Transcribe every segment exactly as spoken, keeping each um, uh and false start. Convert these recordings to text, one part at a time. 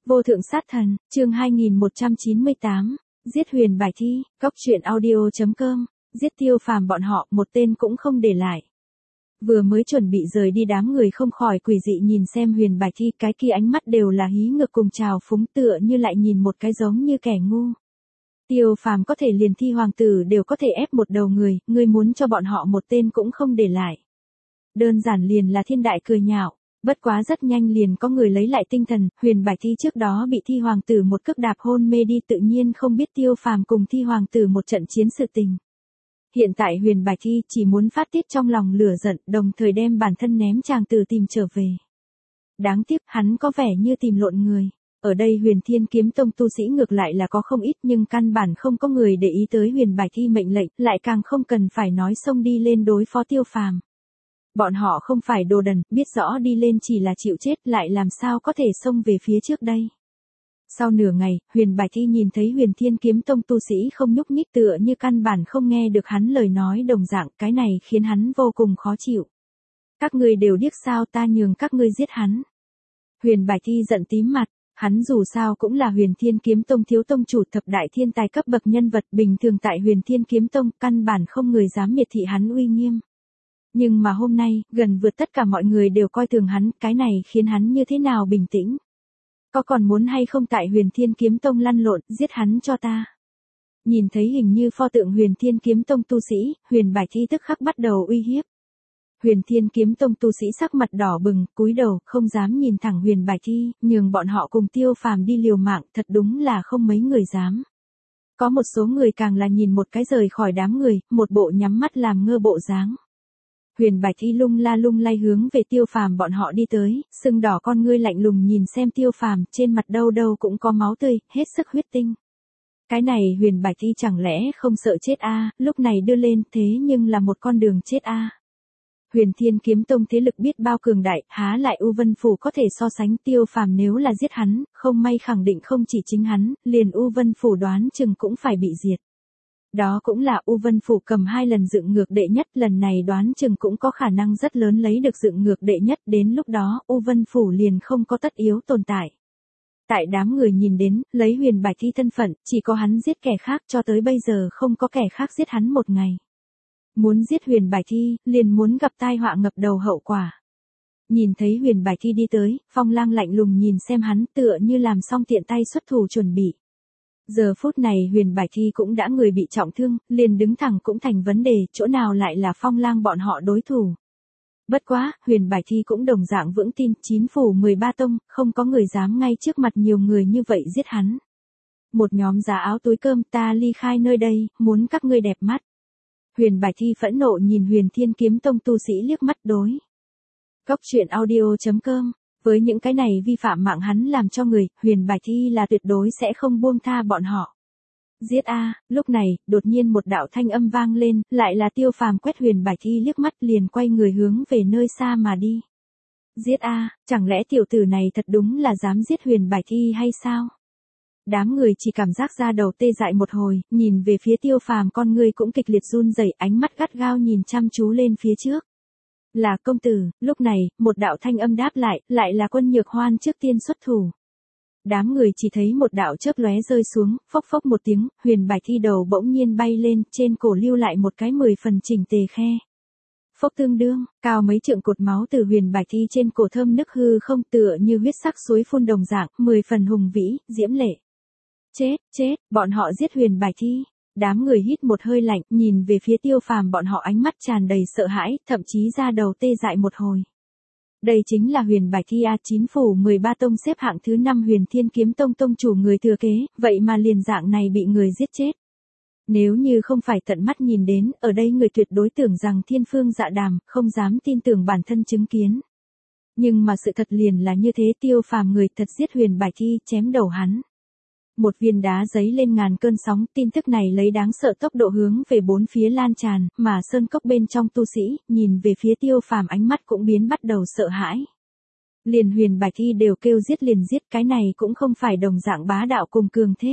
Vô thượng sát thần, chương hai nghìn một trăm chín mươi tám, giết Huyền Bạch Thi, cóc truyện audio chấm com, giết Tiêu Phàm bọn họ, một tên cũng không để lại. Vừa mới chuẩn bị rời đi đám người không khỏi quỷ dị nhìn xem Huyền Bạch Thi, cái kia ánh mắt đều là hí ngược cùng trào phúng, tựa như lại nhìn một cái giống như kẻ ngu. Tiêu Phàm có thể liền Thi hoàng tử đều có thể ép một đầu người, ngươi muốn cho bọn họ một tên cũng không để lại. Đơn giản liền là thiên đại cười nhạo. Bất quá rất nhanh liền có người lấy lại tinh thần, Huyền Bạch Thi trước đó bị Thi hoàng tử một cước đạp hôn mê đi, tự nhiên không biết Tiêu Phàm cùng Thi hoàng tử một trận chiến sự tình. Hiện tại Huyền Bạch Thi chỉ muốn phát tiết trong lòng lửa giận, đồng thời đem bản thân ném chàng tử tìm trở về. Đáng tiếc hắn có vẻ như tìm lộn người. Ở đây Huyền Thiên Kiếm Tông tu sĩ ngược lại là có không ít, nhưng căn bản không có người để ý tới Huyền Bạch Thi mệnh lệnh, lại càng không cần phải nói xông đi lên đối phó Tiêu Phàm. Bọn họ không phải đồ đần, biết rõ đi lên chỉ là chịu chết, lại làm sao có thể xông về phía trước đây. Sau nửa ngày, Huyền Bạch Thi nhìn thấy Huyền Thiên Kiếm Tông tu sĩ không nhúc nhích, tựa như căn bản không nghe được hắn lời nói đồng dạng, cái này khiến hắn vô cùng khó chịu. Các ngươi đều điếc sao, ta nhường các ngươi giết hắn. Huyền Bạch Thi giận tím mặt, hắn dù sao cũng là Huyền Thiên Kiếm Tông thiếu tông chủ, thập đại thiên tài cấp bậc nhân vật, bình thường tại Huyền Thiên Kiếm Tông, căn bản không người dám miệt thị hắn uy nghiêm. Nhưng mà hôm nay, gần vượt tất cả mọi người đều coi thường hắn, cái này khiến hắn như thế nào bình tĩnh. Có còn muốn hay không tại Huyền Thiên Kiếm Tông lăn lộn, giết hắn cho ta. Nhìn thấy hình như pho tượng Huyền Thiên Kiếm Tông tu sĩ, Huyền Bạch Thi tức khắc bắt đầu uy hiếp. Huyền Thiên Kiếm Tông tu sĩ sắc mặt đỏ bừng, cúi đầu, không dám nhìn thẳng Huyền Bạch Thi, nhường bọn họ cùng Tiêu Phàm đi liều mạng, thật đúng là không mấy người dám. Có một số người càng là nhìn một cái rời khỏi đám người, một bộ nhắm mắt làm ngơ bộ dáng. Huyền Bạch Thi lung la lung lay hướng về Tiêu Phàm bọn họ đi tới, sưng đỏ con ngươi lạnh lùng nhìn xem Tiêu Phàm, trên mặt đâu đâu cũng có máu tươi, hết sức huyết tinh. Cái này Huyền Bạch Thi chẳng lẽ không sợ chết a? À, lúc này đưa lên thế nhưng là một con đường chết a. À. Huyền Thiên Kiếm Tông thế lực biết bao cường đại, há lại U Vân Phủ có thể so sánh. Tiêu Phàm nếu là giết hắn, không may khẳng định không chỉ chính hắn, liền U Vân Phủ đoán chừng cũng phải bị diệt. Đó cũng là U Vân Phủ cầm hai lần dựng ngược đệ nhất, lần này đoán chừng cũng có khả năng rất lớn lấy được dựng ngược đệ nhất, đến lúc đó U Vân Phủ liền không có tất yếu tồn tại. Tại đám người nhìn đến, lấy Huyền Bạch Thi thân phận, chỉ có hắn giết kẻ khác, cho tới bây giờ không có kẻ khác giết hắn một ngày. Muốn giết Huyền Bạch Thi, liền muốn gặp tai họa ngập đầu hậu quả. Nhìn thấy Huyền Bạch Thi đi tới, Phong Lang lạnh lùng nhìn xem hắn, tựa như làm xong tiện tay xuất thủ chuẩn bị. Giờ phút này Huyền Bạch Thi cũng đã người bị trọng thương, liền đứng thẳng cũng thành vấn đề, chỗ nào lại là Phong Lang bọn họ đối thủ. Bất quá, Huyền Bạch Thi cũng đồng dạng vững tin, chín phủ mười ba tông, không có người dám ngay trước mặt nhiều người như vậy giết hắn. Một nhóm giá áo túi cơm, ta ly khai nơi đây, muốn các ngươi đẹp mắt. Huyền Bạch Thi phẫn nộ nhìn Huyền Thiên Kiếm Tông tu sĩ liếc mắt đối. Cóc truyện audio chấm com. Với những cái này vi phạm mạng hắn làm cho người, Huyền Bạch Thi là tuyệt đối sẽ không buông tha bọn họ. Giết a! Lúc này, đột nhiên một đạo thanh âm vang lên, lại là Tiêu Phàm quét Huyền Bạch Thi liếc mắt liền quay người hướng về nơi xa mà đi. Giết a! Chẳng lẽ tiểu tử này thật đúng là dám giết Huyền Bạch Thi hay sao? Đám người chỉ cảm giác da đầu tê dại một hồi, nhìn về phía Tiêu Phàm con người cũng kịch liệt run rẩy, ánh mắt gắt gao nhìn chăm chú lên phía trước. Là công tử, lúc này, một đạo thanh âm đáp lại, lại là Quân Nhược Hoan trước tiên xuất thủ. Đám người chỉ thấy một đạo chớp lóe rơi xuống, phốc phốc một tiếng, Huyền Bạch Thi đầu bỗng nhiên bay lên, trên cổ lưu lại một cái mười phần chỉnh tề khe. Phốc tương đương, cao mấy trượng cột máu từ Huyền Bạch Thi trên cổ thơm nức hư không, tựa như huyết sắc suối phun đồng dạng, mười phần hùng vĩ, diễm lệ. Chết, chết, bọn họ giết Huyền Bạch Thi. Đám người hít một hơi lạnh, nhìn về phía Tiêu Phàm bọn họ ánh mắt tràn đầy sợ hãi, thậm chí da đầu tê dại một hồi. Đây chính là Huyền Bạch Thi a, chín phủ mười ba tông xếp hạng thứ năm Huyền Thiên Kiếm Tông tông chủ người thừa kế, vậy mà liền dạng này bị người giết chết. Nếu như không phải tận mắt nhìn đến, ở đây người tuyệt đối tưởng rằng thiên phương dạ đàm, không dám tin tưởng bản thân chứng kiến. Nhưng mà sự thật liền là như thế, Tiêu Phàm người thật giết Huyền Bạch Thi, chém đầu hắn. Một viên đá giấy lên ngàn cơn sóng, tin tức này lấy đáng sợ tốc độ hướng về bốn phía lan tràn, mà sơn cốc bên trong tu sĩ, nhìn về phía Tiêu Phàm ánh mắt cũng biến bắt đầu sợ hãi. Liền Huyền Bạch Thi đều kêu giết liền giết, cái này cũng không phải đồng dạng bá đạo cùng cường thế.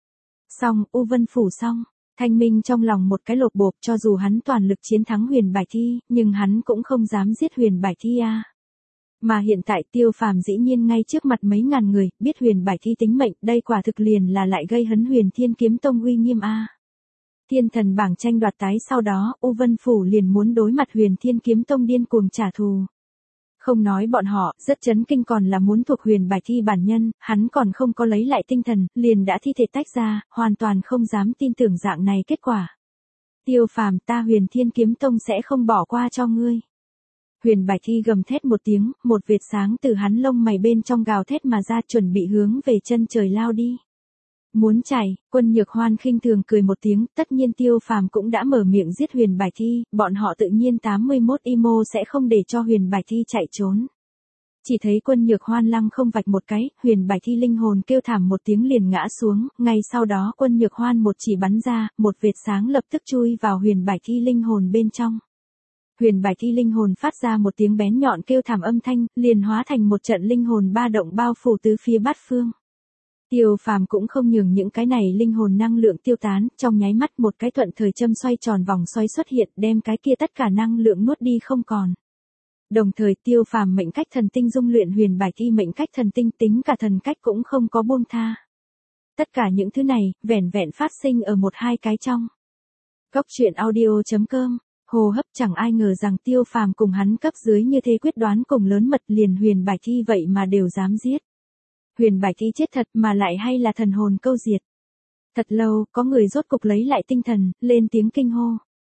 Xong, U Vân Phủ xong, Thanh Minh trong lòng một cái lột bộp, cho dù hắn toàn lực chiến thắng Huyền Bạch Thi, nhưng hắn cũng không dám giết Huyền Bạch Thi a. Mà hiện tại Tiêu Phàm dĩ nhiên ngay trước mặt mấy ngàn người, biết Huyền Bạch Thi tính mệnh, đây quả thực liền là lại gây hấn Huyền Thiên Kiếm Tông uy nghiêm a. Thiên thần bảng tranh đoạt tái sau đó, U Vân Phủ liền muốn đối mặt Huyền Thiên Kiếm Tông điên cuồng trả thù. Không nói bọn họ, rất chấn kinh còn là muốn thuộc Huyền Bạch Thi bản nhân, hắn còn không có lấy lại tinh thần, liền đã thi thể tách ra, hoàn toàn không dám tin tưởng dạng này kết quả. Tiêu Phàm, ta Huyền Thiên Kiếm Tông sẽ không bỏ qua cho ngươi. Huyền Bạch Thi gầm thét một tiếng, một vệt sáng từ hắn lông mày bên trong gào thét mà ra, chuẩn bị hướng về chân trời lao đi. Muốn chạy, Quân Nhược Hoan khinh thường cười một tiếng, tất nhiên Tiêu Phàm cũng đã mở miệng giết Huyền Bạch Thi, bọn họ tự nhiên tám mươi mốt i em o sẽ không để cho Huyền Bạch Thi chạy trốn. Chỉ thấy Quân Nhược Hoan lăng không vạch một cái, Huyền Bạch Thi linh hồn kêu thảm một tiếng liền ngã xuống, ngay sau đó Quân Nhược Hoan một chỉ bắn ra, một vệt sáng lập tức chui vào Huyền Bạch Thi linh hồn bên trong. Huyền Bạch Thi linh hồn phát ra một tiếng bén nhọn kêu thảm âm thanh, liền hóa thành một trận linh hồn ba động bao phủ tứ phía bát phương. Tiêu Phàm cũng không nhường những cái này linh hồn năng lượng tiêu tán, trong nháy mắt một cái thuận thời châm xoay tròn vòng xoay xuất hiện, đem cái kia tất cả năng lượng nuốt đi không còn. Đồng thời Tiêu Phàm mệnh cách thần tinh dung luyện Huyền Bạch Thi mệnh cách thần tinh, tính cả thần cách cũng không có buông tha. Tất cả những thứ này, vẻn vẹn phát sinh ở một hai cái trong. Góc truyện audio chấm com. Hồ Hấp chẳng ai ngờ rằng Tiêu Phàm cùng hắn cấp dưới như thế quyết đoán cùng lớn mật, liền Huyền Bạch Thi vậy mà đều dám giết. Huyền Bạch Thi chết thật mà lại hay là thần hồn câu diệt. Thật lâu, có người rốt cục lấy lại tinh thần, lên tiếng kinh hô.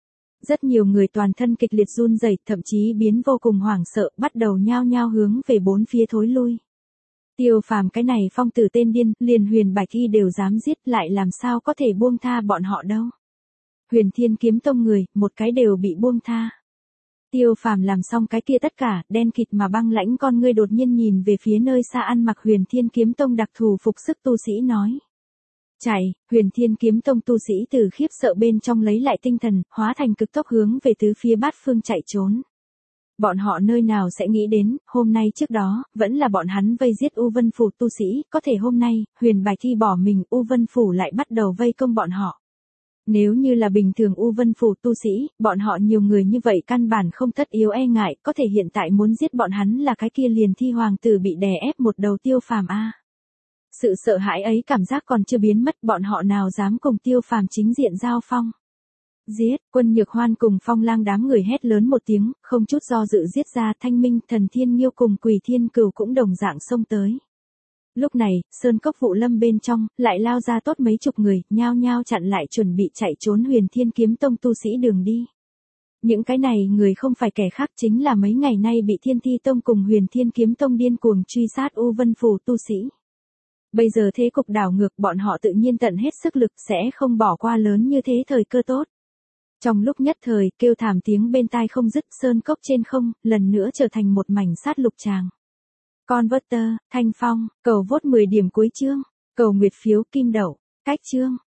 Rất nhiều người toàn thân kịch liệt run rẩy, thậm chí biến vô cùng hoảng sợ, bắt đầu nhao nhao hướng về bốn phía thối lui. Tiêu Phàm cái này phong tử tên điên, liền Huyền Bạch Thi đều dám giết, lại làm sao có thể buông tha bọn họ đâu. Huyền Thiên Kiếm Tông người, một cái đều bị buông tha. Tiêu Phàm làm xong cái kia tất cả, đen kịt mà băng lãnh con ngươi đột nhiên nhìn về phía nơi xa ăn mặc Huyền Thiên Kiếm Tông đặc thù phục sức tu sĩ nói. Chạy, Huyền Thiên Kiếm Tông tu sĩ từ khiếp sợ bên trong lấy lại tinh thần, hóa thành cực tốc hướng về tứ phía bát phương chạy trốn. Bọn họ nơi nào sẽ nghĩ đến, hôm nay trước đó, vẫn là bọn hắn vây giết U Vân Phủ tu sĩ, có thể hôm nay, Huyền Bạch Thi bỏ mình, U Vân Phủ lại bắt đầu vây công bọn họ. Nếu như là bình thường U Vân Phủ tu sĩ, bọn họ nhiều người như vậy căn bản không tất yếu e ngại, có thể hiện tại muốn giết bọn hắn là cái kia liền Thi hoàng tử bị đè ép một đầu Tiêu Phàm a. Sự sợ hãi ấy cảm giác còn chưa biến mất, bọn họ nào dám cùng Tiêu Phàm chính diện giao phong. Giết, Quân Nhược Hoan cùng Phong Lang đám người hét lớn một tiếng, không chút do dự giết ra, Thanh Minh, Thần Thiên Nghiêu cùng Quỷ Thiên Cửu cũng đồng dạng xông tới. Lúc này, sơn cốc vụ lâm bên trong, lại lao ra tốt mấy chục người, nhao nhao chặn lại chuẩn bị chạy trốn Huyền Thiên Kiếm Tông tu sĩ đường đi. Những cái này người không phải kẻ khác, chính là mấy ngày nay bị Thiên Thi Tông cùng Huyền Thiên Kiếm Tông điên cuồng truy sát U Vân Phủ tu sĩ. Bây giờ thế cục đảo ngược, bọn họ tự nhiên tận hết sức lực, sẽ không bỏ qua lớn như thế thời cơ tốt. Trong lúc nhất thời, kêu thảm tiếng bên tai không dứt, sơn cốc trên không, lần nữa trở thành một mảnh sát lục tràng. Converter, Thanh Phong, cầu vốt mười điểm cuối chương, cầu nguyệt phiếu kim đậu, cách chương.